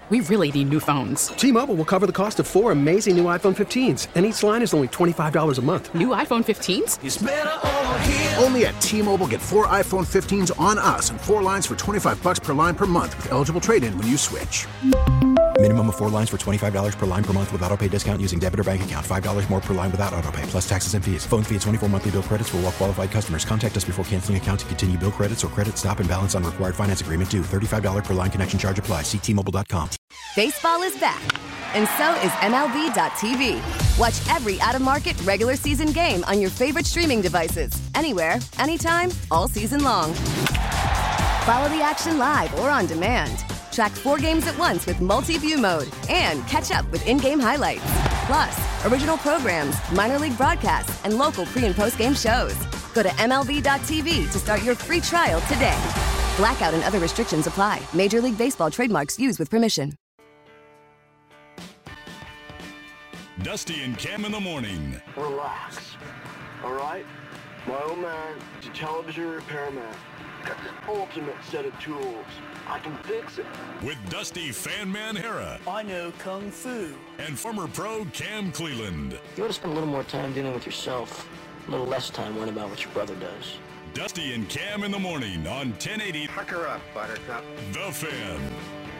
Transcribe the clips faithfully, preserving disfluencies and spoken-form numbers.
We really need new phones. T-Mobile will cover the cost of four amazing new iPhone fifteens, and each line is only twenty-five dollars a month. New iPhone fifteens? It's better over here. Only at T-Mobile, get four iPhone fifteens on us and four lines for twenty-five dollars per line per month with eligible trade-in when you switch. Minimum of four lines for twenty-five dollars per line per month with autopay discount using debit or bank account. five dollars more per line without autopay, plus taxes and fees. Phone fee at twenty-four monthly bill credits for well-qualified customers. Contact us before canceling account to continue bill credits or credit stop and balance on required finance agreement due. thirty-five dollars per line connection charge applies. See T Mobile dot com. Baseball is back, and so is M L B dot T V. Watch every out-of-market regular season game on your favorite streaming devices. Anywhere, anytime, all season long. Follow the action live or on demand. Track four games at once with multi-view mode and catch up with in-game highlights. Plus, original programs, minor league broadcasts, and local pre- and post-game shows. Go to M L B dot T V to start your free trial today. Blackout and other restrictions apply. Major League Baseball trademarks used with permission. Dusty and Cam in the morning. Relax. All right? My old man is a television repairman. Got this ultimate set of tools. I can fix it. With Dusty Fan Man Hera. I know Kung Fu. And former pro Cam Cleland. You ought to spend a little more time dealing with yourself. A little less time worrying about what your brother does. Dusty and Cam in the morning on ten eighty. Pucker up, Buttercup. The Fan.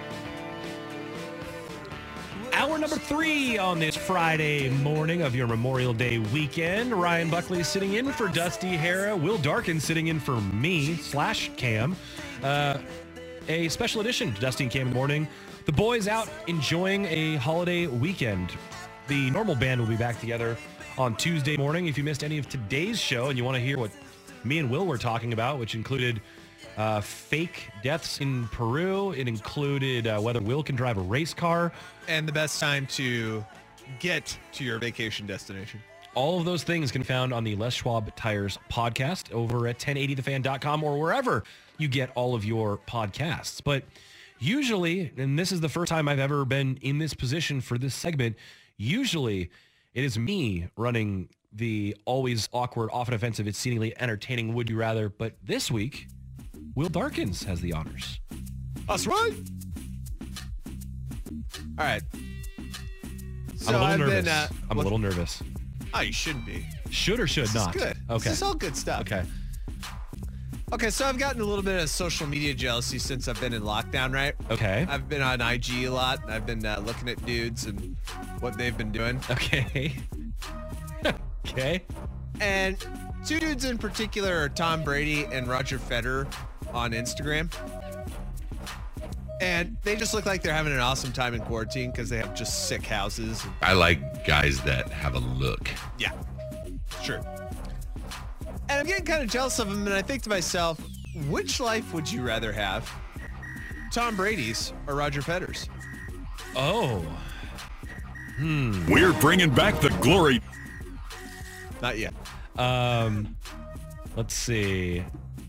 Hour number three on this Friday morning of your Memorial Day weekend. Ryan Buckley sitting in for Dusty Hera. Will Darkin sitting in for me slash Cam. Uh, a special edition to Dusty and Cam in the morning. The boys out enjoying a holiday weekend. The normal band will be back together on Tuesday morning. If you missed any of today's show and you want to hear what me and Will were talking about, which included uh, fake deaths in Peru. It included uh, whether Will can drive a race car. And the best time to get to your vacation destination. All of those things can be found on the Les Schwab Tires podcast over at ten eighty the fan dot com or wherever you get all of your podcasts. But usually, and this is the first time I've ever been in this position for this segment, usually it is me running the always awkward, often offensive, exceedingly entertaining Would You Rather. But this week, Will Darkins has the honors. That's right. All right. So I'm a little I've nervous. Been, uh, I'm what, a little nervous. Oh, you shouldn't be. Should or should this not? Is good. Okay. This is all good stuff. Okay. Okay, so I've gotten a little bit of social media jealousy since I've been in lockdown, right? Okay. I've been on I G a lot. I've been uh, looking at dudes and what they've been doing. Okay. Okay. And two dudes in particular are Tom Brady and Roger Federer on Instagram. And they just look like they're having an awesome time in quarantine because they have just sick houses. I like guys that have a look. Yeah, sure. And I'm getting kind of jealous of them, and I think to myself, which life would you rather have? Tom Brady's or Roger Federer's? Oh. Hmm. We're bringing back the glory. Not yet. Um, let's see.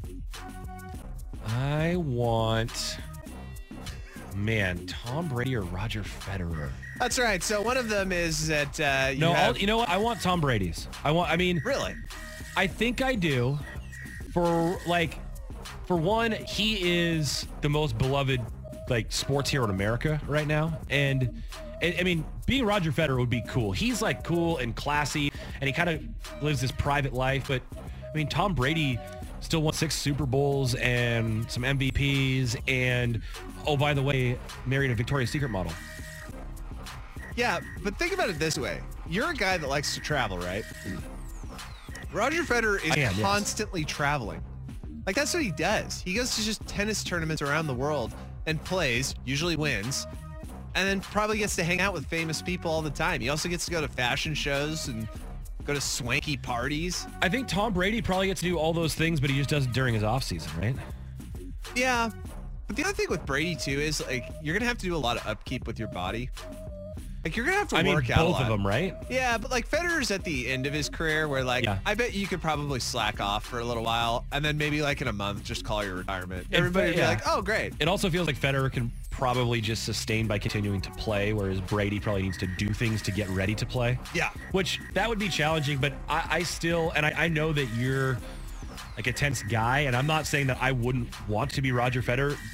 I want... Man, Tom Brady or Roger Federer? That's right. So one of them is that uh, you no, have... I'll, you know what? I want Tom Brady's. I want. I mean, really? I think I do. For like, for one, he is the most beloved like sports hero in America right now, and, and I mean, being Roger Federer would be cool. He's like cool and classy, and he kind of lives this private life. But I mean, Tom Brady still won six Super Bowls and some M V Ps, and oh, by the way, married a Victoria's Secret model. Yeah, but think about it this way. You're a guy that likes to travel, right? Roger Federer is am, constantly yes. traveling. Like, that's what he does. He goes to just tennis tournaments around the world and plays, usually wins, and then probably gets to hang out with famous people all the time. He also gets to go to fashion shows and go to swanky parties. I think Tom Brady probably gets to do all those things, but he just does it during his off season, right? Yeah. But the other thing with Brady, too, is, like, you're going to have to do a lot of upkeep with your body. Like, you're going to have to I work mean, out a both lot. of them, right? Yeah, but, like, Federer's at the end of his career where, like, Yeah. I bet you could probably slack off for a little while and then maybe, like, in a month, just call your retirement. And Everybody would yeah. be like, oh, great. It also feels like Federer can probably just sustain by continuing to play, whereas Brady probably needs to do things to get ready to play. Yeah. Which, that would be challenging, but I, I still, and I, I know that you're, like, a tense guy, and I'm not saying that I wouldn't want to be Roger Federer,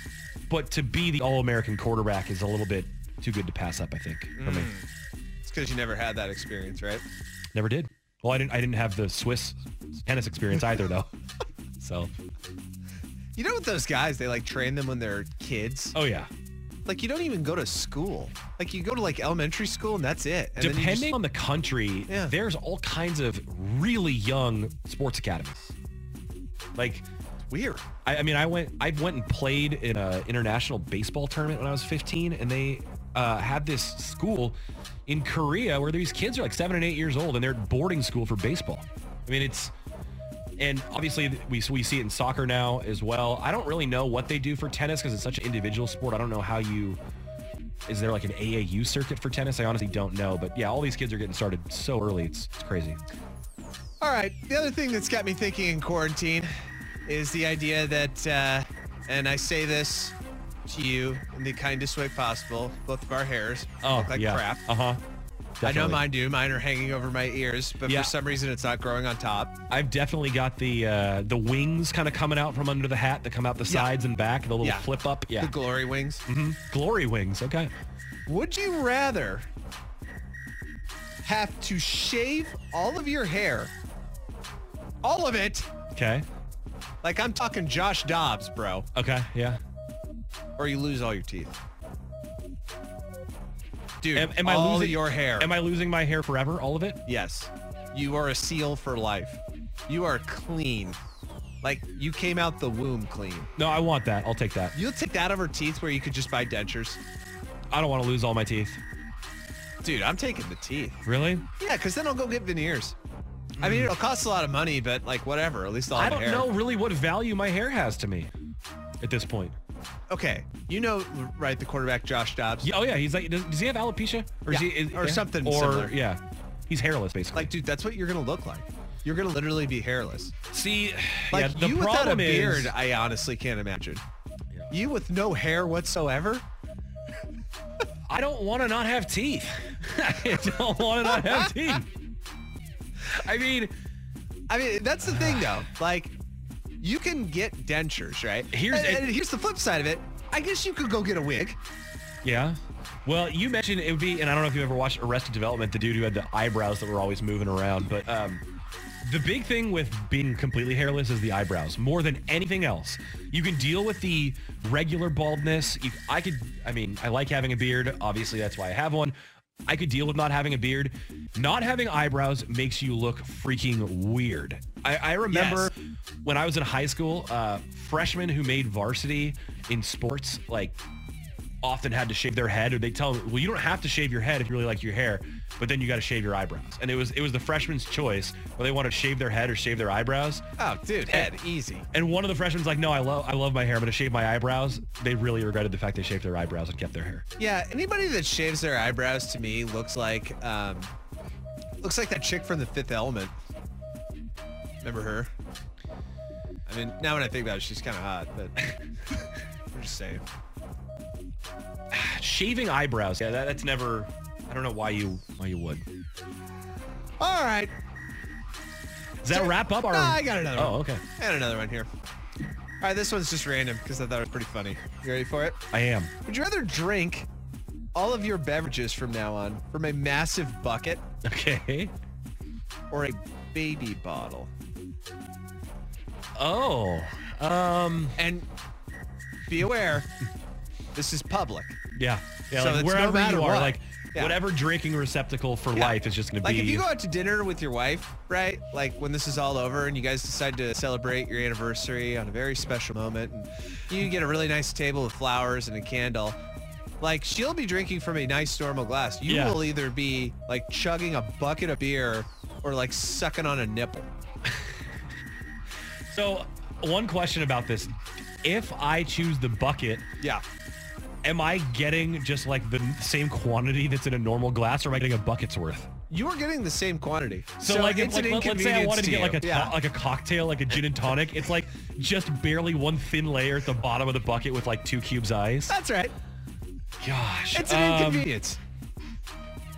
but to be the All-American quarterback is a little bit too good to pass up, I think, for me. It's because you never had that experience, right? Never did. Well, I didn't I didn't have the Swiss tennis experience either, though. So, You know what those guys, they like train them when they're kids? oh, yeah. Like you don't even go to school. Like you go to like elementary school and that's it. And then you Depending just- on the country, Yeah. there's all kinds of really young sports academies. Like, weird. I, I mean, I went I went and played in an international baseball tournament when I was fifteen, and they uh, had this school in Korea where these kids are like seven and eight years old, and they're at boarding school for baseball. I mean, it's, and obviously we we see it in soccer now as well. I don't really know what they do for tennis because it's such an individual sport. I don't know how you, is there like an A A U circuit for tennis? I honestly don't know. But yeah, all these kids are getting started so early. It's, it's crazy. All right. The other thing that's got me thinking in quarantine is the idea that, uh, and I say this to you in the kindest way possible, both of our hairs Oh, look like yeah. crap. Uh-huh. I know Definitely. mine do. Mine are hanging over my ears, but Yeah. for some reason it's not growing on top. I've definitely got the uh, the wings kind of coming out from under the hat that come out the Yeah. sides and back, the little Yeah. flip up. Yeah. The glory wings. hmm Glory wings. Okay. Would you rather have to shave all of your hair, all of it, Okay. like I'm talking Josh Dobbs, bro, Okay. Yeah. or you lose all your teeth? Dude, Am, am I all losing your hair. Am I losing my hair forever? All of it? Yes. You are a seal for life. You are clean. Like you came out the womb clean. No, I want that. I'll take that. You'll take that over teeth where you could just buy dentures. I don't want to lose all my teeth. Dude, I'm taking the teeth. Really? Yeah, because then I'll go get veneers. I mean, it'll cost a lot of money, but like whatever. At least I'll I have don't hair. know really what value my hair has to me at this point. Okay, you know, right? The quarterback Josh Dobbs. Yeah, oh yeah, he's like, does, does he have alopecia? Or is Yeah, he, is- or yeah? something Or similar. yeah, he's hairless basically. Like, dude, that's what you're gonna look like. You're gonna literally be hairless. See, Like yeah, the you without a problem is- beard, I honestly can't imagine. You with no hair whatsoever. I don't want to not have teeth. I don't want to not have teeth. I mean, I mean, that's the thing though. Like, you can get dentures, right? Here's- and, and here's the flip side of it. I guess you could go get a wig. yeah. Well, you mentioned it would be, and I don't know if you ever watched Arrested Development, the dude who had the eyebrows that were always moving around, but um, the big thing with being completely hairless is the eyebrows, more than anything else. You can deal with the regular baldness. You, I could, I mean, I like having a beard. Obviously, that's why I have one. I could deal with not having a beard. Not having eyebrows makes you look freaking weird. I, I remember Yes. when I was in high school, uh, freshmen who made varsity in sports, like, often had to shave their head, or they tell them, well, you don't have to shave your head if you really like your hair, but then you got to shave your eyebrows. And it was it was the freshman's choice whether they want to shave their head or shave their eyebrows. Oh, dude, head, easy. And one of the freshmen's like, no, I love I love my hair. I'm going to shave my eyebrows. They really regretted the fact they shaved their eyebrows and kept their hair. Yeah, anybody that shaves their eyebrows to me looks like um, looks like that chick from The Fifth Element. Remember her? I mean, now when I think about it, she's kind of hot, but I'm just saying. Shaving eyebrows, yeah, that, that's never. I don't know why you why you would. All right. Does that wrap up our? No, I got another Oh, one. okay. I got another one here. All right, this one's just random because I thought it was pretty funny. You ready for it? I am. Would you rather drink all of your beverages from now on from a massive bucket Okay. or a baby bottle? Oh. Um. And be aware, this is public. Yeah. Yeah. So like it's no wherever matter you are, what. like Yeah. whatever drinking receptacle for Yeah. life is just going to Like be. if you go out to dinner with your wife, right? Like when this is all over and you guys decide to celebrate your anniversary on a very special moment, and you get a really nice table with flowers and a candle. Like she'll be drinking from a nice normal glass. You Yeah. will either be like chugging a bucket of beer or like sucking on a nipple. So, one question about this: if I choose the bucket, Yeah. am I getting just like the same quantity that's in a normal glass, or am I getting a bucket's worth? You are getting the same quantity. So, like, if, it's like an let- let's say I inconvenience wanted to get you. like a to- yeah. like a cocktail, like a gin and tonic. It's like just barely one thin layer at the bottom of the bucket with like two cubes ice. That's right. Gosh, It's an um, inconvenience.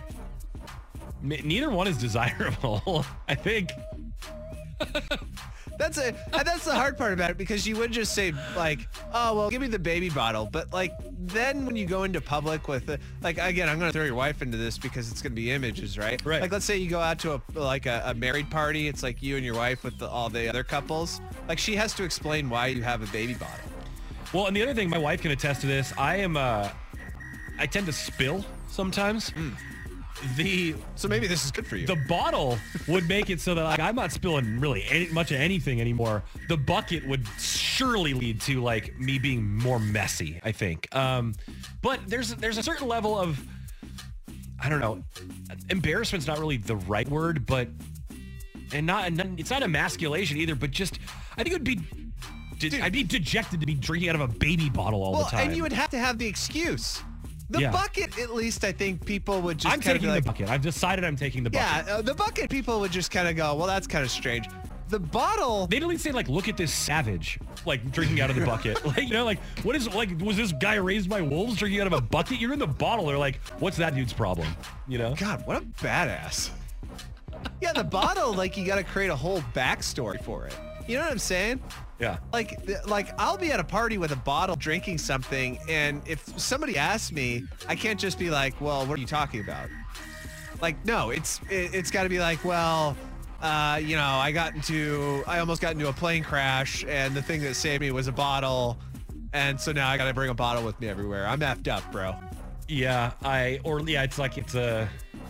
n- Neither one is desirable. I think. That's a and that's the hard part about it, because you would just say like, oh well, give me the baby bottle, but like then when you go into public with the, like again, I'm gonna throw your wife into this because it's gonna be images, right? Right. Like let's say you go out to a like a, a married party, it's like you and your wife with the, all the other couples. Like she has to explain why you have a baby bottle. Well, and the other thing, my wife can attest to this. I am, uh, I tend to spill sometimes. Mm. The so maybe this is good for you. The bottle would make it so that like I'm not spilling really any, much of anything anymore. The bucket would surely lead to like me being more messy, I think. Um, but there's there's a certain level of, I don't know, embarrassment's not really the right word, but and not and it's not emasculation either. But just I think it would be. De- I'd be dejected to be drinking out of a baby bottle all well, the time. And you would have to have the excuse. The Yeah. bucket, at least, I think people would just I'm kind of taking be like, the bucket. I've decided I'm taking the bucket. yeah, uh, the bucket people would just kind of go, well, that's kind of strange. The bottle, They'd at least say, like, look at this savage, like, drinking out of the bucket. Like, you know, like, what is, like, was this guy raised by wolves drinking out of a bucket? You're in the bottle. They're like, what's that dude's problem? You know? God, what a badass. Yeah, the bottle, like, you got to create a whole backstory for it. You know what I'm saying? Yeah. Like, th- like I'll be at a party with a bottle drinking something, and if somebody asks me, I can't just be like, well, what are you talking about? Like, no, it's it, it's got to be like, well, uh, you know, I got into, I almost got into a plane crash, and the thing that saved me was a bottle, and so now I got to bring a bottle with me everywhere. I'm effed up, bro. Yeah, I, or yeah, it's like, it's a,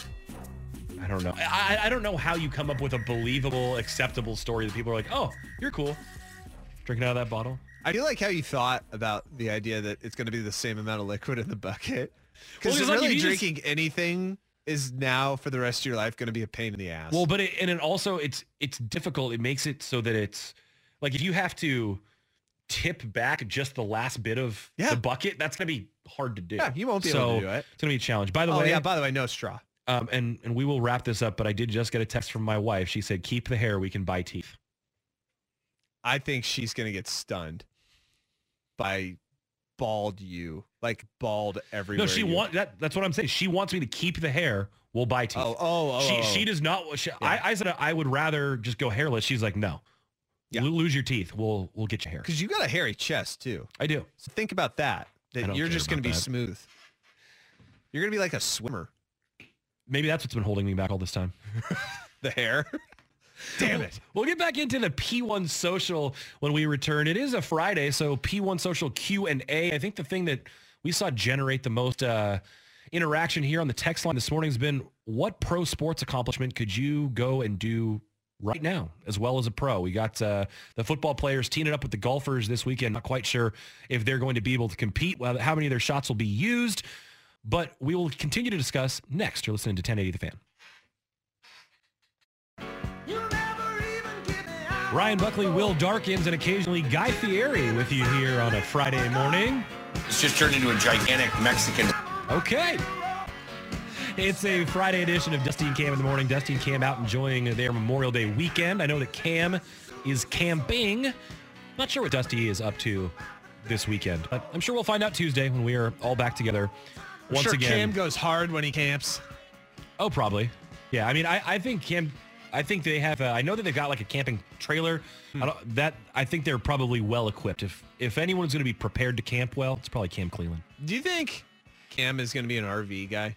I don't know. I, I don't know how you come up with a believable, acceptable story that people are like, oh, you're cool. Drinking out of that bottle. I feel like how you thought about the idea that it's going to be the same amount of liquid in the bucket. Because Well, it's like really if you just- drinking anything is now for the rest of your life going to be a pain in the ass. Well, but it, and it also, it's, it's difficult. It makes it so that it's like, if you have to tip back just the last bit of Yeah. the bucket, that's going to be hard to do. Yeah, you won't be so able to do it. It's going to be a challenge. By the oh, way, yeah, by the way, no straw. um, and, and we will wrap this up, but I did just get a text from my wife. She said, keep the hair. We can buy teeth. I think she's going to get stunned by bald you, like bald everywhere. No, she you. want that. That's what I'm saying. She wants me to keep the hair. We'll buy teeth. Oh, oh, oh. She oh. she does not. She, Yeah. I, I said I would rather just go hairless. She's like, no, Yeah. Lo- lose your teeth. We'll we'll get you hair. Because you got a hairy chest too. I do. So think about that. I That don't you're care just going to about be that. smooth. You're going to be like a swimmer. Maybe that's what's been holding me back all this time. The hair. Damn it. We'll get back into the P one Social when we return. It is a Friday, so P one Social Q and A. I think the thing that we saw generate the most uh, interaction here on the text line this morning has been, what pro sports accomplishment could you go and do right now as well as a pro? We got uh, the football players teeing it up with the golfers this weekend. Not quite sure if they're going to be able to compete, well, how many of their shots will be used, but we will continue to discuss next. You're listening to ten eighty The Fan. Ryan Buckley, Will Darkins, and occasionally Guy Fieri with you here on a Friday morning. It's just turned into a gigantic Mexican. Okay. It's a Friday edition of Dusty and Cam in the morning. Dusty and Cam out enjoying their Memorial Day weekend. I know that Cam is camping. Not sure what Dusty is up to this weekend, but I'm sure we'll find out Tuesday when we are all back together I'm once sure again. Cam goes hard when he camps. Oh, probably. Yeah, I mean, I, I think Cam... I think they have. Uh, I know that they've got like a camping trailer. Hmm. I don't, that I think they're probably well equipped. If if anyone's going to be prepared to camp well, it's probably Cam Cleland. Do you think Cam is going to be an R V guy?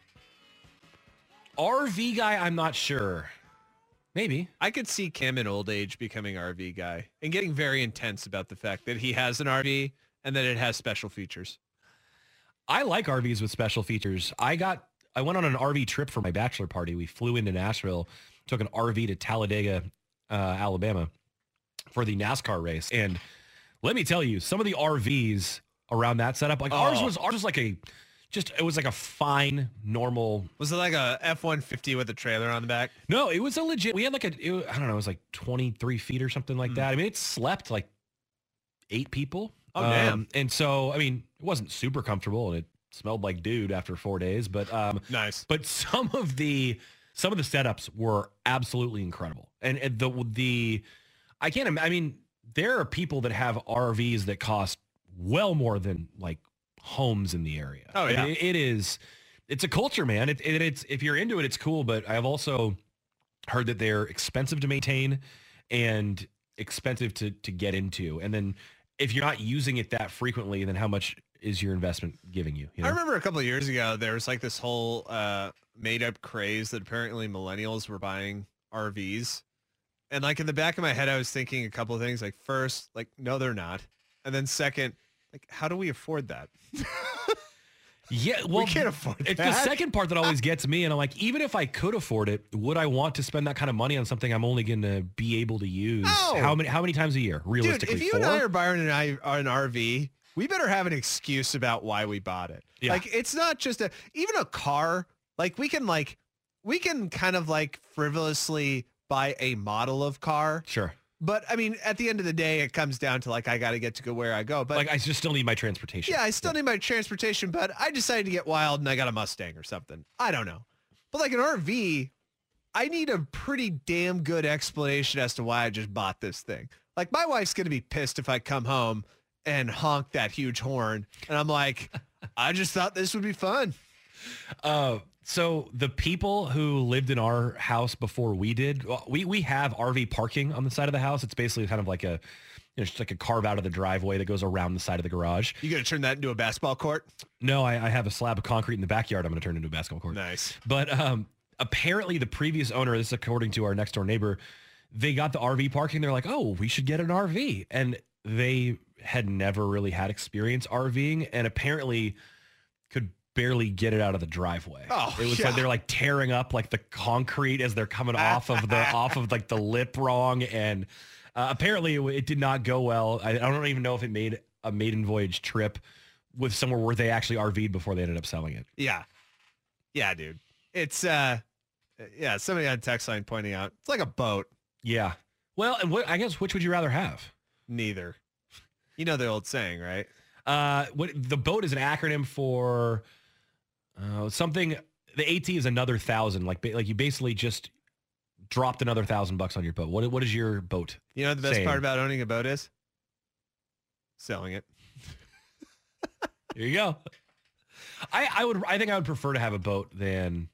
R V guy, I'm not sure. Maybe. I could see Cam in old age becoming R V guy and getting very intense about the fact that he has an R V and that it has special features. I like R Vs with special features. I got. I went on an R V trip for my bachelor party. We flew into Nashville, took an R V to Talladega, uh, Alabama for the NASCAR race. And let me tell you, some of the R Vs around that setup, like Oh. ours was ours was like a just it was like a fine, normal. Was it like a F one fifty with a trailer on the back? No, it was a legit. We had like a it, was- I don't know, it was like twenty-three feet or something like that. I mean, it slept like eight people. Oh, damn. And so, I mean, it wasn't super comfortable and it smelled like dude after four days, but um, nice. But some of the some of the setups were absolutely incredible, and, and the the I can't. im- I mean, there are people that have R Vs that cost well more than like homes in the area. Oh, I yeah. mean, it, it is. It's a culture, man. It, it, it's if you're into it, it's cool. But I have also heard that they're expensive to maintain, and expensive to to get into. And then if you're not using it that frequently, then how much is your investment giving you? you know? I remember a couple of years ago, there was like this whole uh, made up craze that apparently millennials were buying R Vs. And like in the back of my head, I was thinking a couple of things. Like first, like, no, they're not. And then second, like, how do we afford that? Yeah, well, we can't afford it's that. the second part that always gets me. And I'm like, even if I could afford it, would I want to spend that kind of money on something I'm only going to be able to use? No. How many how many times a year, realistically? Dude, if you Four? and I are buying an, I- an R V, we better have an excuse about why we bought it. Yeah. Like, it's not just a, even a car, like we can like, we can kind of like frivolously buy a model of car. Sure. But I mean, at the end of the day, it comes down to like, I got to get to go where I go. But like, I just still need my transportation. yeah, I still need my transportation, but I decided to get wild and I got a Mustang or something. I don't know. But like an R V, I need a pretty damn good explanation as to why I just bought this thing. Like my wife's going to be pissed if I come home and honk that huge horn. And I'm like, I just thought this would be fun. Uh, so the people who lived in our house before we did, well, we we have R V parking on the side of the house. It's basically kind of like a, you know, just like a carve out of the driveway that goes around the side of the garage. You going to turn that into a basketball court? No, I, I have a slab of concrete in the backyard. I'm going to turn into a basketball court. Nice. But um, apparently the previous owner, this is according to our next door neighbor, they got the R V parking. They're like, oh, we should get an R V. And they had never really had experience RVing and apparently could barely get it out of the driveway. Oh, it was yeah. like they're like tearing up like the concrete as they're coming off of the off of like the lip wrong, and uh, apparently it, it did not go well. I, I don't even know if it made a maiden voyage trip with somewhere where they actually R V'd before they ended up selling it. Yeah. Yeah, dude. It's uh yeah, somebody had a text line pointing out it's like a boat. Yeah. Well, and what I guess which would you rather have? Neither. You know the old saying, right? Uh, what the boat is an acronym for uh, something. The AT is another thousand. Like like you basically just dropped another thousand bucks on your boat. What what is your boat? You know what the best saying? part about owning a boat is? Selling it. There you go. I I would I think I would prefer to have a boat than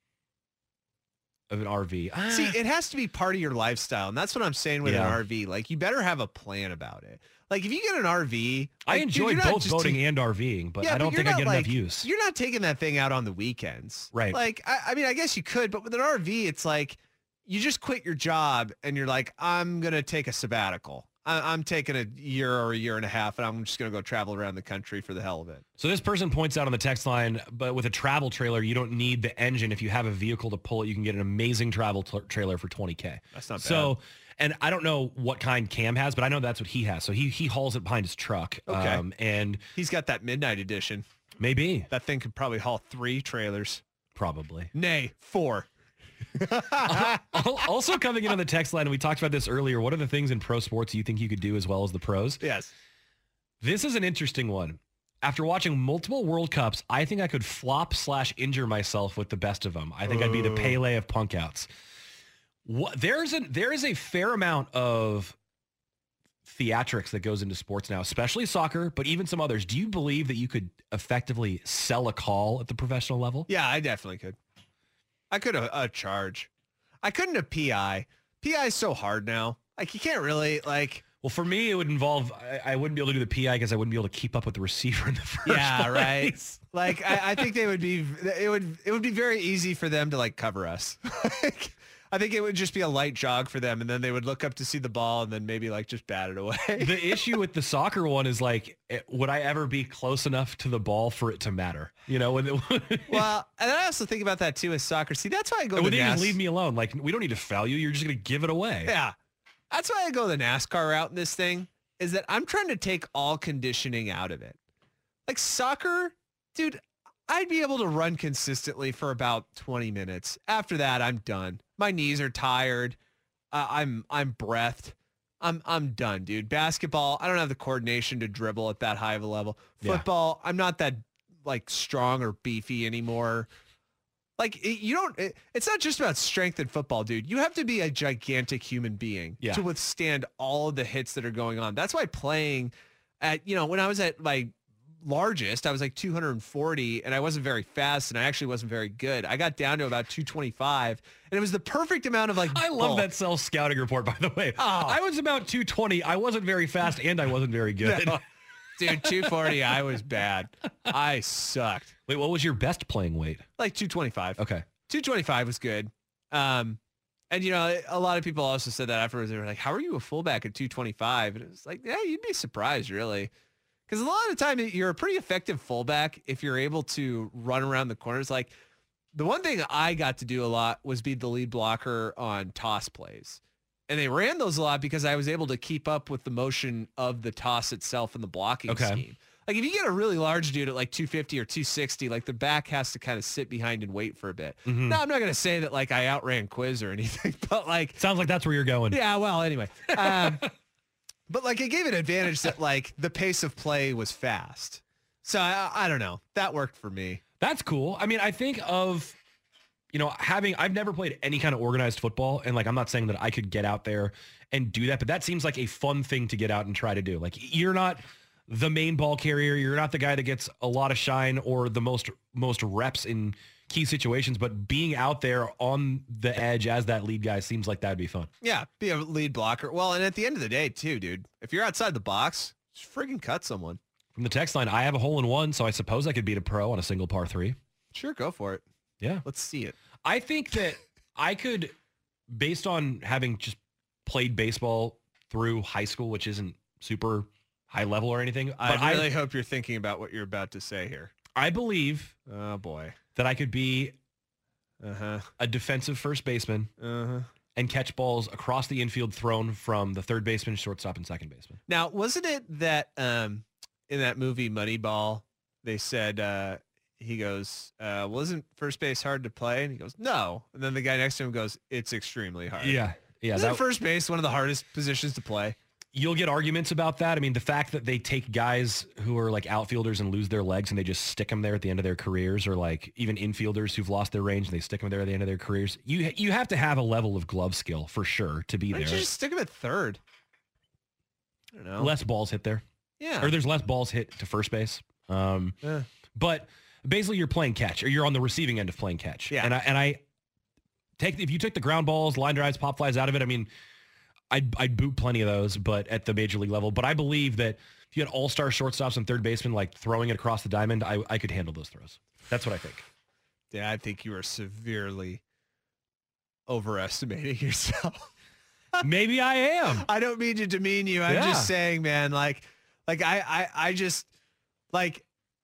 of an R V. Ah. See, it has to be part of your lifestyle, and that's what I'm saying with Yeah. an R V. Like, you better have a plan about it. Like, if you get an R V, I like, enjoy dude, you're not both just boating taking- and RVing, but Yeah, I don't you're think I not, get like, enough use. You're not taking that thing out on the weekends, Right. Like, I, I mean, I guess you could, but with an R V, it's like you just quit your job and you're like, I'm gonna take a sabbatical. I, I'm taking a year or a year and a half, and I'm just gonna go travel around the country for the hell of it. So this person points out on the text line, but with a travel trailer, you don't need the engine. If you have a vehicle to pull it, you can get an amazing travel t- trailer for twenty K. That's not bad. So, and I don't know what kind Cam has, but I know that's what he has. So he he hauls it behind his truck. Okay. Um, and He's got that midnight edition. maybe, That thing could probably haul three trailers. probably. Nay, four. Al- also coming in on the text line, and we talked about this earlier, what are the things in pro sports you think you could do as well as the pros? Yes. This is an interesting one. After watching multiple World Cups, I think I could flop slash injure myself with the best of them. I think I'd be the Ooh. Pele of punk outs. What, there's a, there is a fair amount of theatrics that goes into sports now, especially soccer, but even some others. Do you believe that you could effectively sell a call at the professional level? Yeah, I definitely could. I could a, a charge. I couldn't a P I. P I is so hard now. Like, you can't really, like... Well, for me, it would involve, I, I wouldn't be able to do the P I because I wouldn't be able to keep up with the receiver in the first Yeah, right. place. Like, I, I think they would be, it would, it would be very easy for them to, like, cover us. Like, I think it would just be a light jog for them, and then they would look up to see the ball and then maybe, like, just bat it away. The issue with the soccer one is, like, it, would I ever be close enough to the ball for it to matter? You know, when it, Well, and I also think about that, too, as soccer. See, that's why I go would to they NAS- just leave me alone? Like, we don't need to foul you. You're just going to give it away. Yeah. That's why I go the NASCAR route in this thing, is that I'm trying to take all conditioning out of it. Like soccer, dude, I'd be able to run consistently for about twenty minutes. After that, I'm done. My knees are tired. Uh, I'm I'm breathed. I'm I'm done, dude. Basketball, I don't have the coordination to dribble at that high of a level. Yeah. Football, I'm not that like strong or beefy anymore. Like it, you don't, it, it's not just about strength in football, dude. You have to be a gigantic human being Yeah. to withstand all of the hits that are going on. That's why playing at, you know, when I was at my largest, I was like two hundred forty, and I wasn't very fast, and I actually wasn't very good. I got down to about two twenty-five, and it was the perfect amount of like I love bulk. that self scouting report, by the way. Oh. I was about two twenty. I wasn't very fast, and I wasn't very good. No. Dude, two forty, I was bad. I sucked. Wait, what was your best playing weight? Like two twenty-five. Okay. two twenty-five was good. Um, and, you know, a lot of people also said that afterwards. They were like, how are you a fullback at two twenty-five? And it was like, yeah, you'd be surprised, really. Because a lot of the time, you're a pretty effective fullback if you're able to run around the corners. Like, the one thing I got to do a lot was be the lead blocker on toss plays. And they ran those a lot because I was able to keep up with the motion of the toss itself and the blocking Okay. scheme. Like, if you get a really large dude at like two fifty or two sixty, like the back has to kind of sit behind and wait for a bit. Mhm. Now, I'm not going to say that like I outran Quiz or anything, but like, Sounds like that's where you're going. yeah, well, anyway. Um, but like it gave an advantage that like the pace of play was fast. So I, I don't know. That worked for me. That's cool. I mean, I think of, you know, having, I've never played any kind of organized football. And like, I'm not saying that I could get out there and do that, but that seems like a fun thing to get out and try to do. Like, you're not the main ball carrier. You're not the guy that gets a lot of shine or the most, most reps in key situations, but being out there on the edge as that lead guy seems like that'd be fun. Yeah, be a lead blocker. Well, and at the end of the day too, dude, if you're outside the box, just friggin' cut someone. From the text line, I have a hole in one, so I suppose I could beat a pro on a single par three. Sure, go for it. Yeah. Let's see it. I think that I could, based on having just played baseball through high school, which isn't super high level or anything, but I really hope you're thinking about what you're about to say here. I believe Oh boy. that I could be Uh-huh. a defensive first baseman Uh-huh. and catch balls across the infield thrown from the third baseman, shortstop, and second baseman. Now, wasn't it that um in that movie Moneyball, they said uh he goes, uh, wasn't first base hard to play? And he goes, no. And then the guy next to him goes, it's extremely hard. Yeah. Yeah. Isn't That, first base one of the hardest positions to play? you'll get arguments about that. I mean, the fact that they take guys who are like outfielders and lose their legs and they just stick them there at the end of their careers, or like even infielders who've lost their range and they stick them there at the end of their careers. You you have to have a level of glove skill for sure to be Why there. don't you just stick him at third? I don't know. Less balls hit there. Yeah. Or there's less balls hit to first base. Um, Yeah. But basically you're playing catch, or you're on the receiving end of playing catch. Yeah. And I, and I take, if you took the ground balls, line drives, pop flies out of it, I mean, I'd, I'd boot plenty of those, but at the major league level. But I believe that if you had all-star shortstops and third basemen, like throwing it across the diamond, I, I could handle those throws. That's what I think. Yeah, I think you are severely overestimating yourself. Maybe I am. I don't mean to demean you. I'm Yeah. just saying, man, like, like I, I, I just like,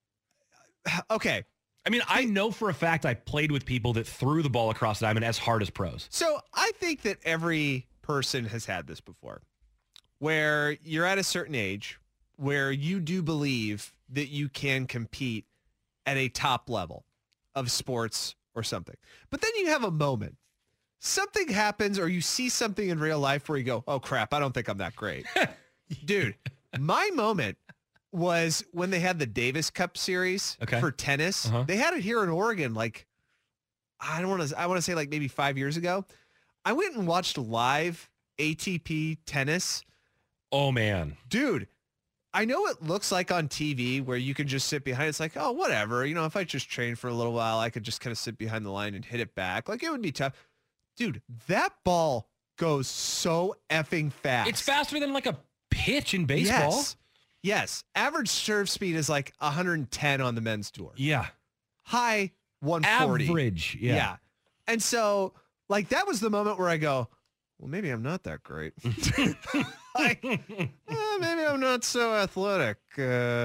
okay. I mean, I know for a fact I played with people that threw the ball across the diamond as hard as pros. So I think that every person has had this before, where you're at a certain age where you do believe that you can compete at a top level of sports or something. But then you have a moment. Something happens, or you see something in real life where you go, oh crap, I don't think I'm that great. Dude, my moment was when they had the Davis Cup series Okay. for tennis. Uh-huh. They had it here in Oregon, like, I don't want to, I want to say like maybe five years ago. I went and watched live A T P tennis. Oh, man. Dude, I know it looks like on T V where you can just sit behind. It's like, oh, whatever. You know, if I just train for a little while, I could just kind of sit behind the line and hit it back. Like, it would be tough. Dude, that ball goes so effing fast. It's faster than like a pitch in baseball. Yes. Yes. Average serve speed is like one hundred ten on the men's tour. Yeah. High one forty. Average. Yeah. Yeah. And so, like, that was the moment where I go, well, maybe I'm not that great. Like, eh, maybe I'm not so athletic. Uh,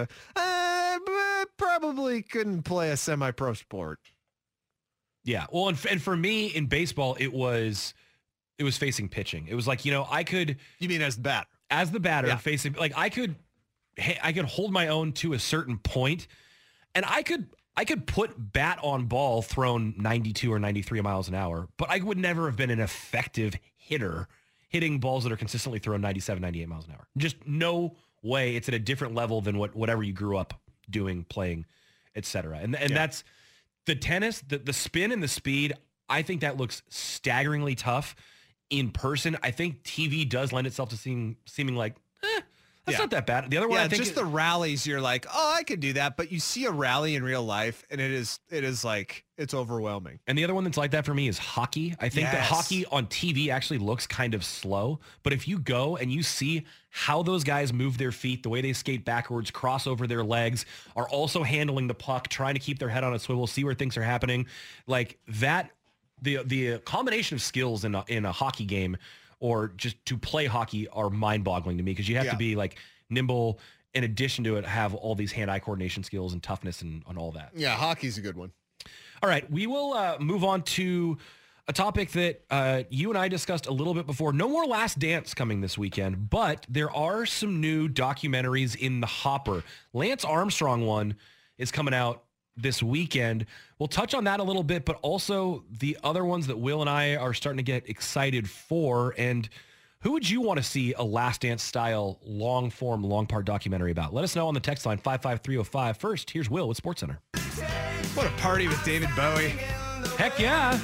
I probably couldn't play a semi-pro sport. Yeah. Well, and, and for me in baseball, it was, it was facing pitching. It was like, you know, I could, You mean as the batter? as the batter Yeah. facing, like I could, hey, I could hold my own to a certain point, and I could, I could put bat on ball thrown ninety-two or ninety-three miles an hour, but I would never have been an effective hitter hitting balls that are consistently thrown ninety-seven, ninety-eight miles an hour. Just no way. It's at a different level than what, whatever you grew up doing, playing, et cetera. And, and Yeah. that's the tennis, the, the spin and the speed. I think that looks staggeringly tough in person. I think T V does lend itself to seem, seeming like, eh, That's Yeah. not that bad. The other one, Yeah, I think, just the rallies. You're like, oh, I could do that, but you see a rally in real life, and it is it is like it's overwhelming. and the other one that's like that for me is hockey. I think that Yes. hockey on T V actually looks kind of slow, but if you go and you see how those guys move their feet, the way they skate backwards, cross over their legs, are also handling the puck, trying to keep their head on a swivel, see where things are happening, like that, the the combination of skills in a, in a hockey game or just to play hockey are mind-boggling to me because you have Yeah. to be like nimble. In addition to it, have all these hand-eye coordination skills and toughness and, and all that. Yeah, hockey's a good one. All right, we will uh, move on to a topic that uh, you and I discussed a little bit before. No more Last Dance coming this weekend, but there are some new documentaries in the hopper. Lance Armstrong one is coming out this weekend. We'll touch on that a little bit, but also the other ones that Will and I are starting to get excited for. And who would you want to see a Last Dance style long form, long part documentary about? Let us know on the text line five five three oh five. First, here's Will with SportsCenter. What a party with David Bowie. Heck yeah.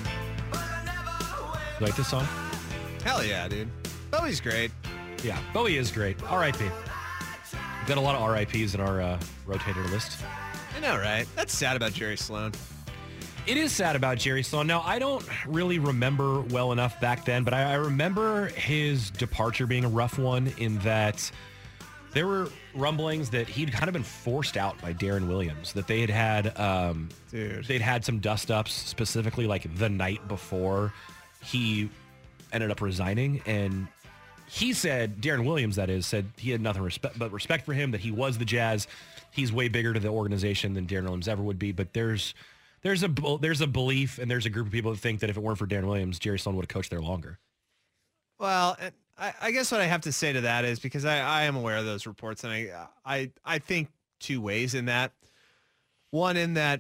You like this song? Hell yeah, dude. Bowie's great. Yeah, Bowie is great. R I P. We've got a lot of R I Ps in our uh, rotator list. I know, right? That's sad about Jerry Sloan. It is sad about Jerry Sloan. Now, I don't really remember well enough back then, but I, I remember his departure being a rough one in that there were rumblings that he'd kind of been forced out by Darren Williams, that they had had, um, Dude. they'd had some dust-ups specifically like the night before he ended up resigning. And he said, Darren Williams, that is, said he had nothing respect, but respect for him, that he was the Jazz. He's way bigger to the organization than Darren Williams ever would be. But there's there's a there's a belief and there's a group of people that think that if it weren't for Darren Williams, Jerry Sloan would have coached there longer. Well, and I, I guess what I have to say to that is because I, I am aware of those reports, and I, I I think two ways in that. One, in that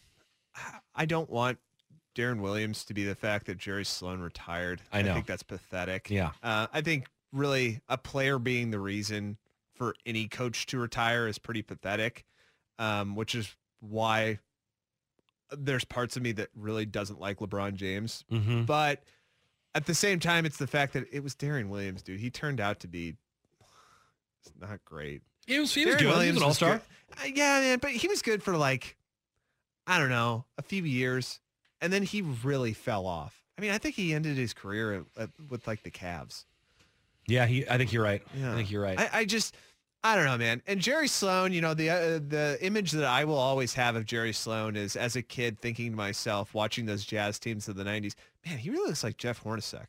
I don't want Darren Williams to be the fact that Jerry Sloan retired. I know. I think that's pathetic. Yeah. Uh, I think really a player being the reason for any coach to retire is pretty pathetic, um, which is why there's parts of me that really doesn't like LeBron James. Mm-hmm. But at the same time, it's the fact that it was Darren Williams, dude. He turned out to be not great. It was, he was Darren good. Williams He was an was all-star. good. Uh, yeah, man, but he was good for like, I don't know, a few years. And then he really fell off. I mean, I think he ended his career at, at, with like the Cavs. Yeah, he. I think you're right. Yeah. I think you're right. I, I just, I don't know, man. And Jerry Sloan, you know, the uh, the image that I will always have of Jerry Sloan is as a kid thinking to myself, watching those Jazz teams of the nineties, man, he really looks like Jeff Hornacek.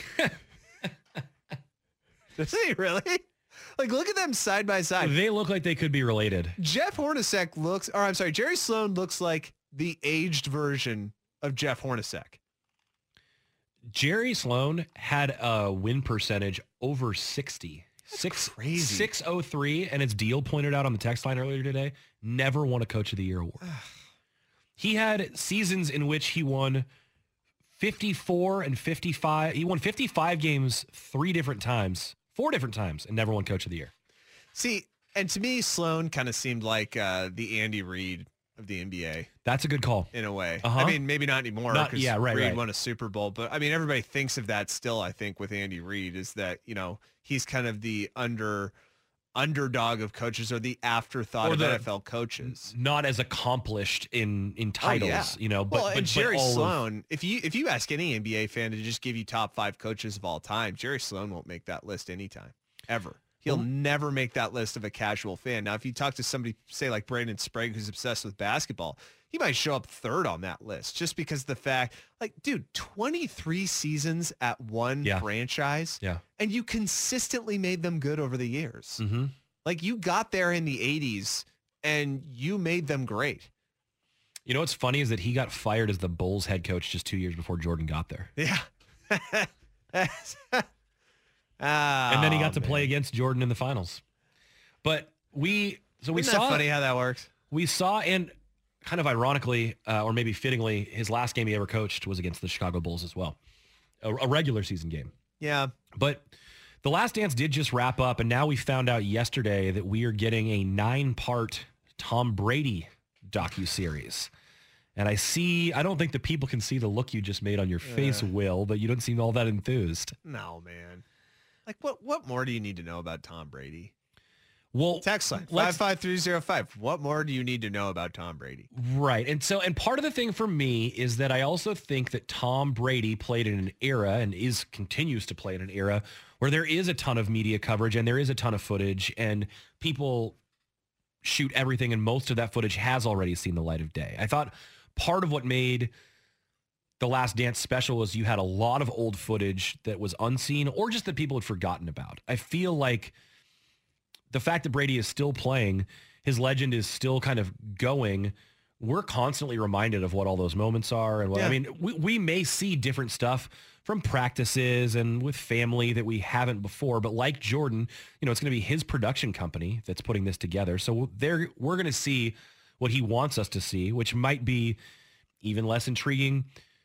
Doesn't he really? Like, look at them side by side. They look like they could be related. Jeff Hornacek looks, or I'm sorry, Jerry Sloan looks like the aged version of Jeff Hornacek. Jerry Sloan had a win percentage over sixty. That's Six, crazy. six oh three, and it's Deal pointed out on the text line earlier today, never won a Coach of the Year award. He had seasons in which he won fifty-four and fifty-five. He won fifty-five games three different times, four different times, and never won Coach of the Year. See, and to me, Sloan kind of seemed like uh, the Andy Reid of the N B A. That's a good call. In a way. Uh-huh. I mean, maybe not anymore Not- because yeah, right, Reid right. won a Super Bowl. But, I mean, everybody thinks of that still, I think, with Andy Reid is that, you know, he's kind of the under underdog of coaches or the afterthought Or of the- N F L coaches. Not as accomplished in in titles, Oh, yeah. you know. But, well, but, and but Jerry all of- Sloan, if you if you ask any N B A fan to just give you top five coaches of all time, Jerry Sloan won't make that list anytime, ever. He'll Well- never make that list of a casual fan. Now, if you talk to somebody, say like Brandon Sprague, who's obsessed with basketball, he might show up third on that list just because the fact, like, dude, twenty-three seasons at one Yeah. franchise, Yeah. and you consistently made them good over the years. Mm-hmm. Like, you got there in the eighties, and you made them great. You know what's funny is that he got fired as the Bulls head coach just two years before Jordan got there. Yeah. And then he got to Oh, play man. against Jordan in the finals. But we, so we Isn't saw that funny how that works? We saw, and kind of ironically, uh, or maybe fittingly, his last game he ever coached was against the Chicago Bulls as well, a, a regular season game. Yeah. But The Last Dance did just wrap up, and now we found out yesterday that we are getting a nine-part Tom Brady docuseries. And I see, I don't think the people can see the look you just made on your face, Uh. Will, but you don't seem all that enthused. No, man. Like, what, what more do you need to know about Tom Brady? Well, text line five five three zero five. What more do you need to know about Tom Brady? Right. And so, and part of the thing for me is that I also think that Tom Brady played in an era and is continues to play in an era where there is a ton of media coverage and there is a ton of footage and people shoot everything. And most of that footage has already seen the light of day. I thought part of what made The Last Dance special was you had a lot of old footage that was unseen or just that people had forgotten about. I feel like the fact that Brady is still playing, his legend is still kind of going, we're constantly reminded of what all those moments are. And what, Yeah. I mean, we, we may see different stuff from practices and with family that we haven't before, but like Jordan, you know, it's going to be his production company that's putting this together. So there, we're going to see what he wants us to see, which might be even less intriguing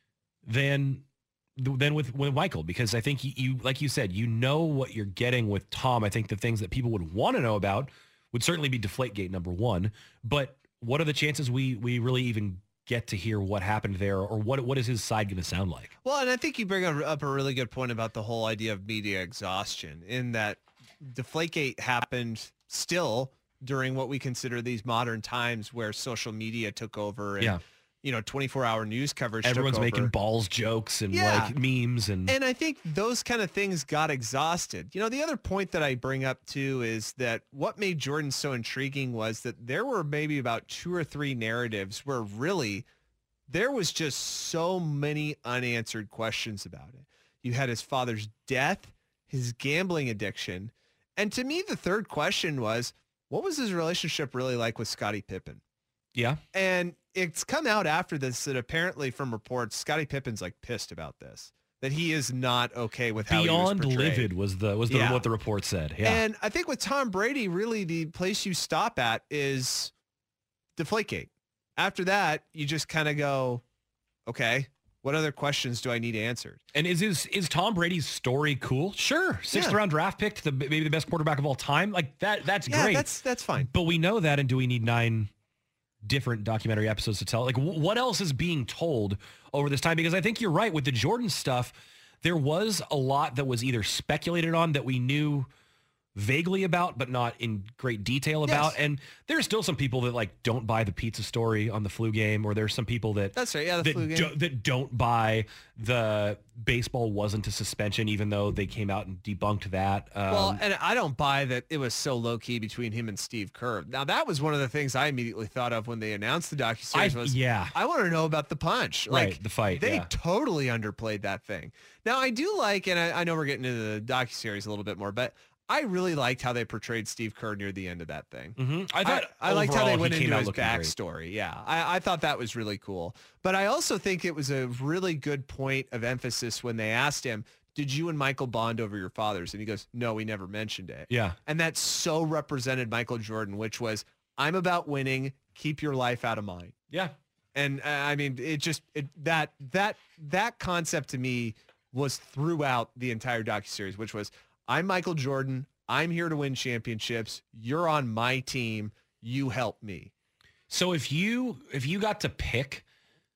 than than with, with Michael, because I think you, you, like you said, you know what you're getting with Tom. I think the things that people would want to know about would certainly be Deflategate, number one. But what are the chances we we really even get to hear what happened there, or what what is his side going to sound like? Well, and I think you bring up a really good point about the whole idea of media exhaustion, in that Deflategate happened still during what we consider these modern times where social media took over and, Yeah. you know, twenty-four hour news coverage Everyone's took over. making balls jokes and Yeah. like memes and And I think those kind of things got exhausted. You know, the other point that I bring up too is that what made Jordan so intriguing was that there were maybe about two or three narratives where really there was just so many unanswered questions about it. You had his father's death, his gambling addiction, and to me the third question was, what was his relationship really like with Scottie Pippen? Yeah. And it's come out after this that apparently from reports, Scottie Pippen's like pissed about this, that he is not okay with how Beyond he was portrayed. livid was the was the Yeah. what the report said. Yeah. And I think with Tom Brady, really the place you stop at is Deflategate. After that, you just kind of go, okay, what other questions do I need answered? And is is is Tom Brady's story cool? Sure. Sixth Yeah. round draft pick to the maybe the best quarterback of all time. Like that that's Yeah, great. that's that's fine. But we know that, and do we need nine different documentary episodes to tell? Like, wh- what else is being told over this time? Because I think you're right with the Jordan stuff. There was a lot that was either speculated on that we knew vaguely about, but not in great detail about. Yes. And there's still some people that like don't buy the pizza story on the flu game, or there's some people that That's right. Yeah, the that, flu game. do- that don't buy the baseball wasn't a suspension, even though they came out and debunked that. Um, Well, and I don't buy that it was so low key between him and Steve Kerr. Now that was one of the things I immediately thought of when they announced the docuseries I- was, yeah. I want to know about the punch. Right, Like the fight, They yeah. totally underplayed that thing. Now I do like, and I, I know we're getting into the docuseries a little bit more, but I really liked how they portrayed Steve Kerr near the end of that thing. Mhm. I thought I, I liked how they overall went he came into out his looking great. backstory. Yeah, I, I thought that was really cool. But I also think it was a really good point of emphasis when they asked him, did you and Michael bond over your fathers? And he goes, no, we never mentioned it. Yeah. And that so represented Michael Jordan, which was, I'm about winning, keep your life out of mine. Yeah. And uh, I mean, it just, it, that, that, that concept to me was throughout the entire docuseries, which was, I'm Michael Jordan. I'm here to win championships. You're on my team. You help me. So if you if you got to pick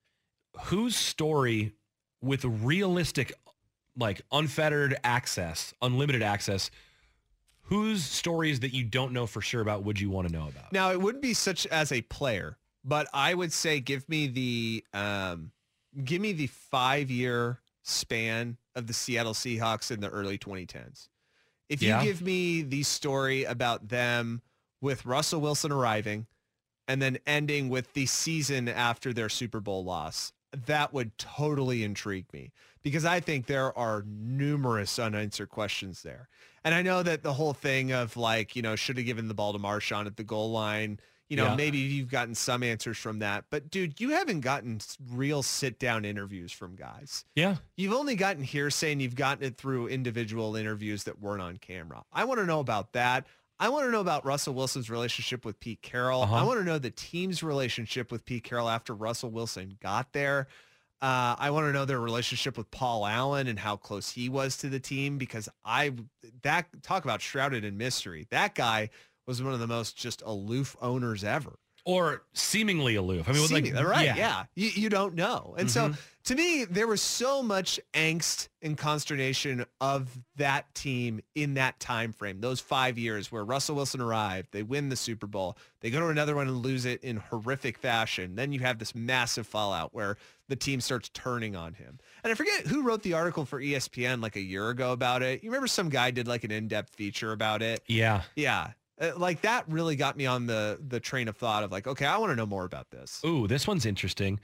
whose story with realistic, like unfettered access, unlimited access, whose stories that you don't know for sure about would you want to know about? Now, it wouldn't be such as a player, but I would say give me the um, give me the five-year span of the Seattle Seahawks in the early twenty tens. If you Yeah. give me the story about them with Russell Wilson arriving and then ending with the season after their Super Bowl loss, that would totally intrigue me, because I think there are numerous unanswered questions there. And I know that the whole thing of like, you know, should have given the ball to Marshawn at the goal line, you know, Yeah. maybe you've gotten some answers from that. But dude, you haven't gotten s- real sit down interviews from guys. Yeah. You've only gotten hearsay, and you've gotten it through individual interviews that weren't on camera. I want to know about that. I want to know about Russell Wilson's relationship with Pete Carroll. Uh-huh. I want to know the team's relationship with Pete Carroll after Russell Wilson got there. Uh, I want to know their relationship with Paul Allen and how close he was to the team, because I that talk about shrouded in mystery. That guy was one of the most just aloof owners ever. Or seemingly aloof. I mean, it was like, Seemingly, right? yeah. Yeah, You, you don't know, and so Mhm. To me, there was so much angst and consternation of that team in that time frame, those five years where Russell Wilson arrived, they win the Super Bowl, they go to another one and lose it in horrific fashion. Then you have this massive fallout where the team starts turning on him. And I forget who wrote the article for E S P N like a year ago about it. You remember some guy did like an in-depth feature about it? Yeah. Yeah. Uh, like that really got me on the the train of thought of like, okay, I want to know more about this. Ooh, this one's interesting.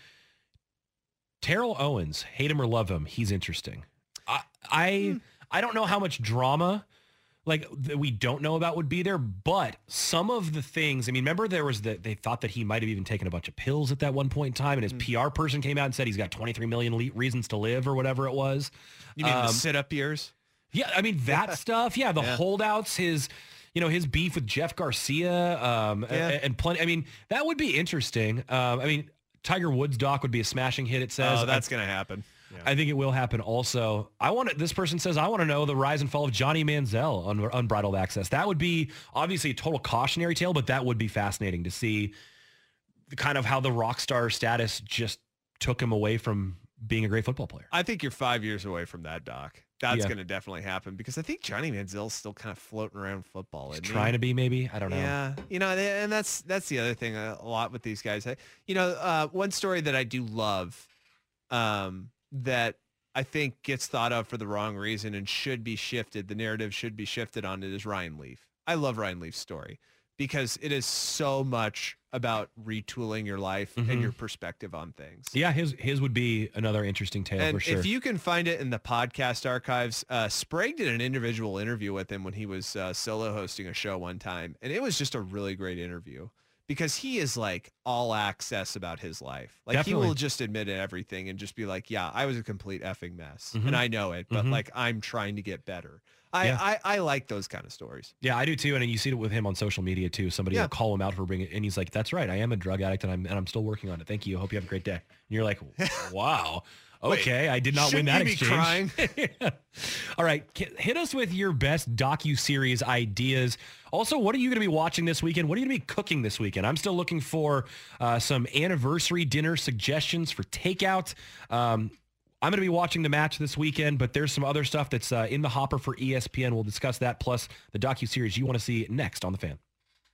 Terrell Owens, hate him or love him, he's interesting. I I, mm. I don't know how much drama like that we don't know about would be there, but some of the things, I mean, remember there was that they thought that he might have even taken a bunch of pills at that one point in time, and his mm. P R person came out and said he's got twenty-three million le- reasons to live or whatever it was. You mean um, the sit-up years? Yeah, I mean, that stuff. Yeah, the yeah. holdouts, his, you know, his beef with Jeff Garcia, um, yeah. and, and plenty. I mean, that would be interesting. Um, I mean, Tiger Woods doc would be a smashing hit, it says. Oh, that's going to happen. Yeah. I think it will happen also. I want to, this person says, I want to know the rise and fall of Johnny Manziel on Unbridled Access. That would be obviously a total cautionary tale, but that would be fascinating to see the kind of how the rock star status just took him away from being a great football player. I think you're five years away from that, Doc. That's Yeah. going to definitely happen because I think Johnny Manziel's still kind of floating around football. He's isn't he? trying to be, maybe. I don't know. Yeah, you know, and that's that's the other thing a lot with these guys. You know, uh, one story that I do love um, that I think gets thought of for the wrong reason and should be shifted. The narrative should be shifted on it is Ryan Leaf. I love Ryan Leaf's story because it is so much about retooling your life Mhm. and your perspective on things. Yeah, his his would be another interesting tale And for sure. if you can find it in the podcast archives, uh, Sprague did an individual interview with him when he was uh, solo hosting a show one time. And it was just a really great interview because he is like all access about his life. Like Definitely. he will just admit everything and just be like, yeah, I was a complete effing mess Mhm. and I know it, but Mhm. like I'm trying to get better. I, Yeah. I, I like those kind of stories. Yeah, I do too, and you see it with him on social media too. Somebody Yeah. will call him out for bringing it, and he's like, "That's right, I am a drug addict, and I'm and I'm still working on it. Thank you. I hope you have a great day." And you're like, "Wow, okay, I did not win shouldn't that you be exchange." crying? All right, k- hit us with your best docu-series ideas. Also, what are you going to be watching this weekend? What are you going to be cooking this weekend? I'm still looking for uh, some anniversary dinner suggestions for takeout. Um, I'm going to be watching the match this weekend, but there's some other stuff that's uh, in the hopper for E S P N. We'll discuss that, plus the docuseries you want to see next on The Fan.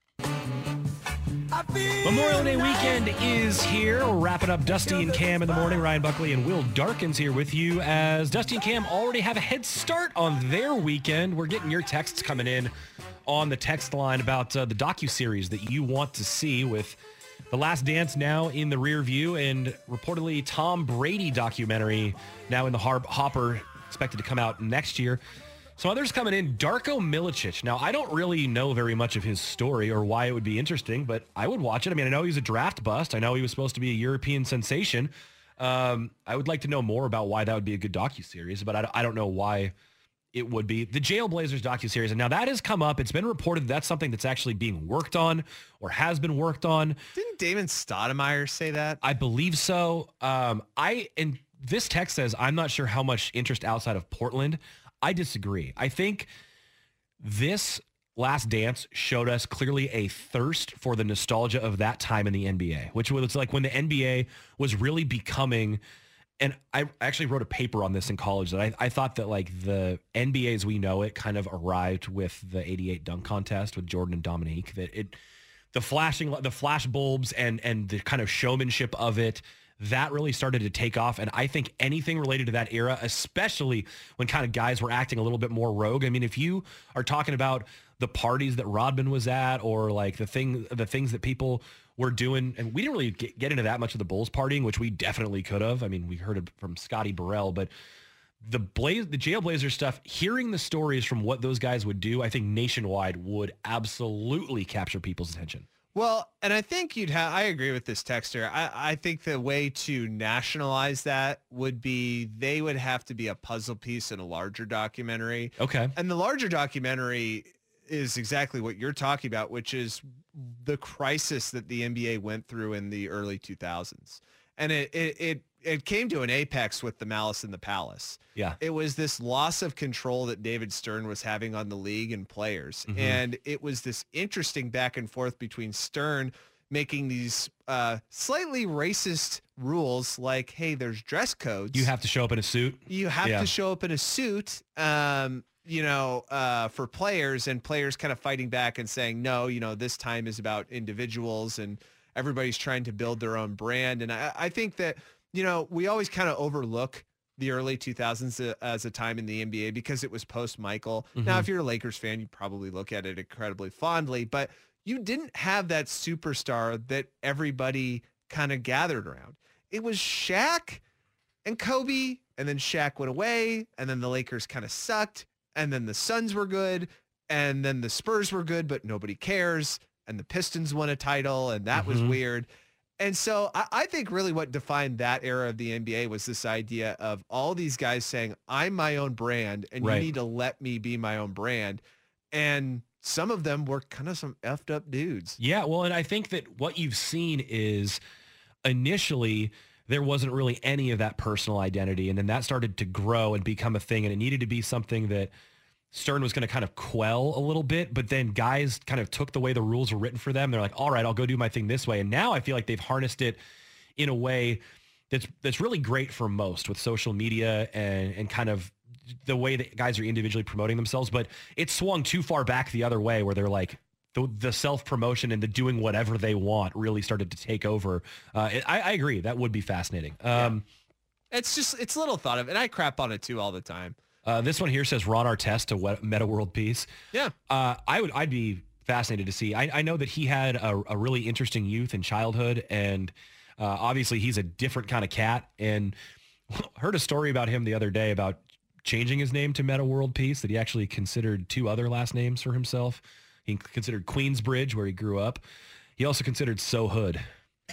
Memorial Day weekend is here. We're wrapping up Dusty and Cam in the morning. Ryan Buckley and Will Darkins here with you as Dusty and Cam already have a head start on their weekend. We're getting your texts coming in on the text line about uh, the docuseries that you want to see, with The Last Dance now in the rear view and reportedly Tom Brady documentary now in the har- hopper, expected to come out next year. Some others coming in, Darko Milicic. Now, I don't really know very much of his story or why it would be interesting, but I would watch it. I mean, I know he's a draft bust. I know he was supposed to be a European sensation. Um, I would like to know more about why that would be a good docuseries, but I, I don't know why it would be. The Jailblazers docuseries, and now that has come up. It's been reported that's something that's actually being worked on or has been worked on. Didn't Damon Stoudemire say that? I believe so. Um, I and this text says, I'm not sure how much interest outside of Portland. I disagree. I think this Last Dance showed us clearly a thirst for the nostalgia of that time in the N B A, which was like when the N B A was really becoming, and I actually wrote a paper on this in college, that I, I thought that like the N B A as we know it kind of arrived with the eighty-eight dunk contest with Jordan and Dominique, that it, the flashing, the flash bulbs and, and the kind of showmanship of it, that really started to take off. And I think anything related to that era, especially when kind of guys were acting a little bit more rogue. I mean, if you are talking about the parties that Rodman was at, or like the thing, the things that people were doing, and we didn't really get, get into that much of the Bulls partying, which we definitely could have. I mean, we heard it from Scotty Burrell, but the Blaze, the Jailblazer stuff, hearing the stories from what those guys would do, I think nationwide would absolutely capture people's attention. Well, and I think you'd have, I agree with this texter. I, I think the way to nationalize that would be they would have to be a puzzle piece in a larger documentary. Okay. And the larger documentary is exactly what you're talking about, which is the crisis that the N B A went through in the early two thousands. And it, it, it, it came to an apex with the Malice in the Palace. Yeah. It was this loss of control that David Stern was having on the league and players. Mhm. And it was this interesting back and forth between Stern making these uh, slightly racist rules like, hey, there's dress codes. You have to show up in a suit. You have Yeah. to show up in a suit, um, you know, uh, for players, and players kind of fighting back and saying, no, you know, this time is about individuals and everybody's trying to build their own brand. And I, I think that, you know, we always kind of overlook the early two thousands as a time in the N B A because it was post-Michael. Mm-hmm. Now, if you're a Lakers fan, you probably look at it incredibly fondly, but you didn't have that superstar that everybody kind of gathered around. It was Shaq and Kobe, and then Shaq went away, and then the Lakers kind of sucked, and then the Suns were good, and then the Spurs were good, but nobody cares, and the Pistons won a title, and that Mm-hmm. was weird. And so I, I think really what defined that era of the N B A was this idea of all these guys saying, I'm my own brand, and Right. you need to let me be my own brand. And some of them were kind of some effed up dudes. Yeah, well, and I think that what you've seen is initially there wasn't really any of that personal identity, and then that started to grow and become a thing, and it needed to be something that Stern was going to kind of quell a little bit, but then guys kind of took the way the rules were written for them. They're like, all right, I'll go do my thing this way. And now I feel like they've harnessed it in a way that's that's really great for most with social media and and kind of the way that guys are individually promoting themselves. But it swung too far back the other way where they're like, the, the self-promotion and the doing whatever they want really started to take over. Uh, it, I, I agree. That would be fascinating. Um, yeah. It's just, it's little thought of, and I crap on it too all the time. Uh, this one here says Ron Artest to we- Meta World Peace. Yeah. Uh, I would, I'd be fascinated to see. I, I know that he had a, a really interesting youth and childhood, and uh, obviously he's a different kind of cat. And heard a story about him the other day about changing his name to Meta World Peace, that he actually considered two other last names for himself. He considered Queensbridge, where he grew up. He also considered So Hood.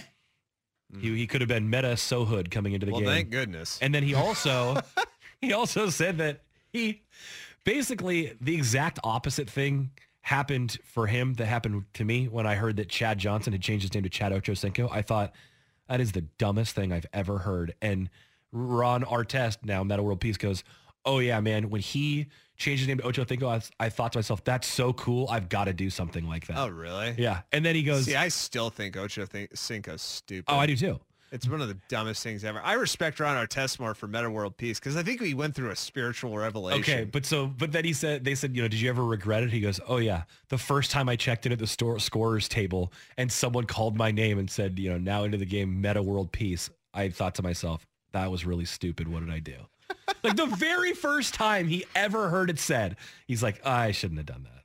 Mm. He, he could have been Meta So Hood coming into the well, game. Thank goodness. And then he also... He also said that he basically the exact opposite thing happened for him that happened to me when I heard that Chad Johnson had changed his name to Chad Ochocinco. I thought that is the dumbest thing I've ever heard. And Ron Artest, now Meta World Peace, goes, oh yeah, man, when he changed his name to Ochocinco, I, I thought to myself, that's so cool. I've got to do something like that. Oh, really? Yeah. And then he goes, see, I still think Ochocinco's stupid. oh, I do too. It's one of the dumbest things ever. I respect Ron Artest more for Meta World Peace because I think he went through a spiritual revelation. Okay, but so, but then he said, they said, you know, did you ever regret it? He goes, oh yeah, the first time I checked in at the store scorers table and someone called my name and said, you know, now into the game, Meta World Peace, I thought to myself, that was really stupid. What did I do? Like the very first time he ever heard it said, he's like, oh, I shouldn't have done that.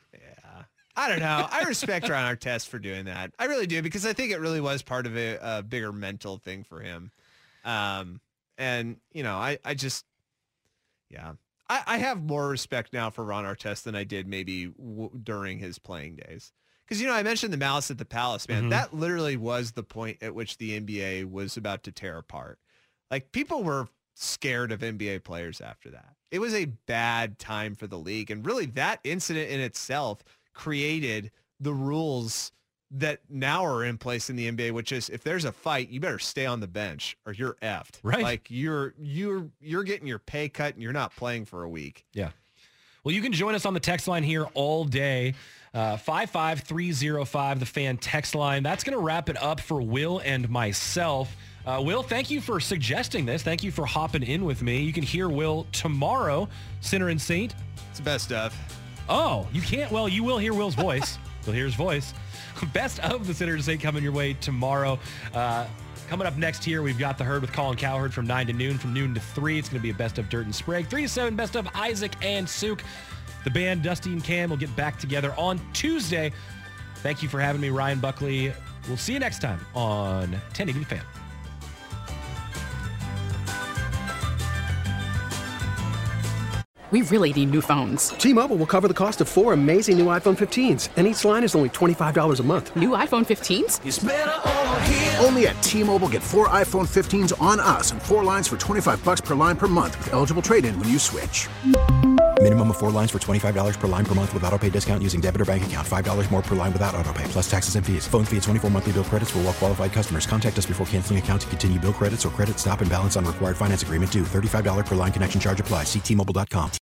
I don't know. I respect Ron Artest for doing that. I really do, because I think it really was part of a, a bigger mental thing for him. Um, and, you know, I, I just, yeah, I, I have more respect now for Ron Artest than I did maybe w- during his playing days. Because, you know, I mentioned the Malice at the Palace, man. Mm-hmm. That literally was the point at which the N B A was about to tear apart. Like, people were scared of N B A players after that. It was a bad time for the league. And really, that incident in itself created the rules that now are in place in the N B A, which is if there's a fight, you better stay on the bench or you're effed. Right. Like you're you're you're getting your pay cut and you're not playing for a week. Yeah. Well, you can join us on the text line here all day. Uh, five five three oh five, the fan text line. That's going to wrap it up for Will and myself. Uh, Will, thank you for suggesting this. Thank you for hopping in with me. You can hear Will tomorrow, Sinner and Saint. It's the best stuff. Oh, you can't. Well, you will hear Will's voice. You'll hear his voice. Best of the Sinner and Saint coming your way tomorrow. Uh, coming up next here, we've got The Herd with Colin Cowherd from nine to noon, from noon to three. It's going to be a best of Dirt and Sprague. three to seven, best of Isaac and Souk. The band, Dusty and Cam, will get back together on Tuesday. Thank you for having me, Ryan Buckley. We'll see you next time on ten eighty The Fan. We really need new phones. T-Mobile will cover the cost of four amazing new iPhone fifteens, and each line is only twenty-five dollars a month. New iPhone fifteens? It's better over here. Only at T-Mobile, get four iPhone fifteens on us and four lines for twenty-five bucks per line per month with eligible trade-in when you switch. Minimum of four lines for twenty-five dollars per line per month with autopay discount using debit or bank account. five dollars more per line without autopay, plus taxes and fees. Phone fee at twenty-four monthly bill credits for well-qualified customers. Contact us before canceling account to continue bill credits or credit stop and balance on required finance agreement due. thirty-five dollars per line connection charge applies. See T Mobile dot com.